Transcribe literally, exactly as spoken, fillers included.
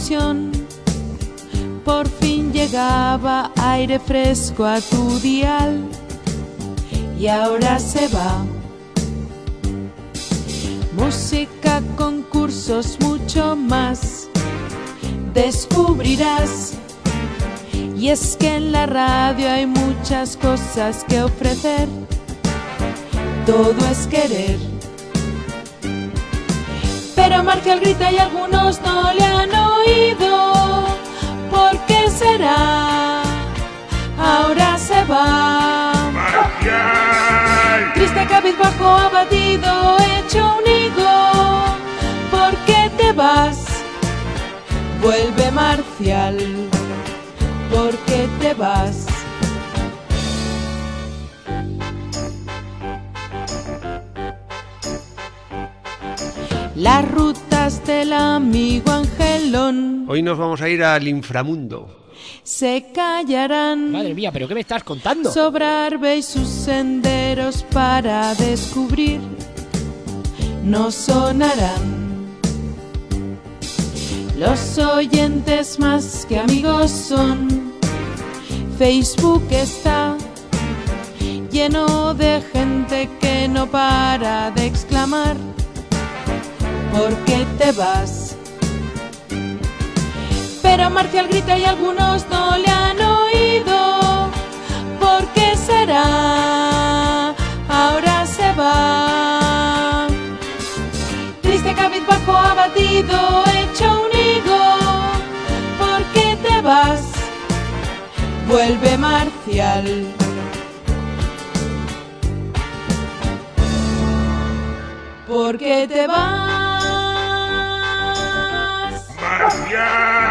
televisión. Por fin llegaba aire fresco a tu dial y ahora se va. Música, concursos, mucho más descubrirás. Y es que en la radio hay muchas cosas que ofrecer. Todo es querer. Pero Marcial grita y algunos no le han oído. ¿Por qué será? Ahora se va. ¡Marcial! Triste, cabizbajo, abatido, hecho un higo. ¿Por qué te vas? Vuelve, Marcial. ¿Por qué te vas? Las rutas del amigo Angelón Hoy nos vamos a ir al inframundo. Se callarán. Madre mía, ¿pero qué me estás contando? Sobrar veis sus senderos para descubrir. No sonarán. Los oyentes más que amigos son. Facebook está lleno de gente que no para de exclamar. ¿Por qué te vas? Pero Marcial grita y algunos no le han oído. ¿Por qué será? Ahora se va. Triste, cabizbajo, abatido, hecho un higo. ¿Por qué te vas? Vuelve, Marcial. ¿Por qué te vas? ¡Marcial!